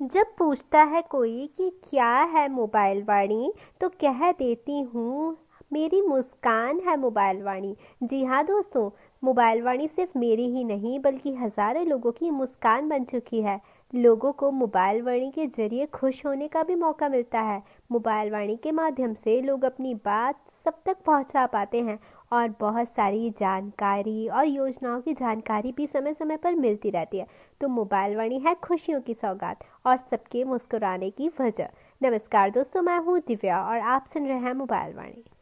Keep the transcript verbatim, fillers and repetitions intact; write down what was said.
जब पूछता है कोई कि क्या है मोबाइल वाणी, तो कह देती हूँ मेरी मुस्कान है मोबाइल वाणी। जी हाँ दोस्तों, मोबाइल वाणी सिर्फ मेरी ही नहीं बल्कि हजारों लोगों की मुस्कान बन चुकी है। लोगों को मोबाइल वाणी के जरिए खुश होने का भी मौका मिलता है। मोबाइल वाणी के माध्यम से लोग अपनी बात सब तक पहुंचा पाते हैं और बहुत सारी जानकारी और योजनाओं की जानकारी भी समय समय पर मिलती रहती है। तो मोबाइल वाणी है खुशियों की सौगात और सबके मुस्कुराने की वजह। नमस्कार दोस्तों, मैं हूँ दिव्या और आप सुन रहे हैं मोबाइल वाणी।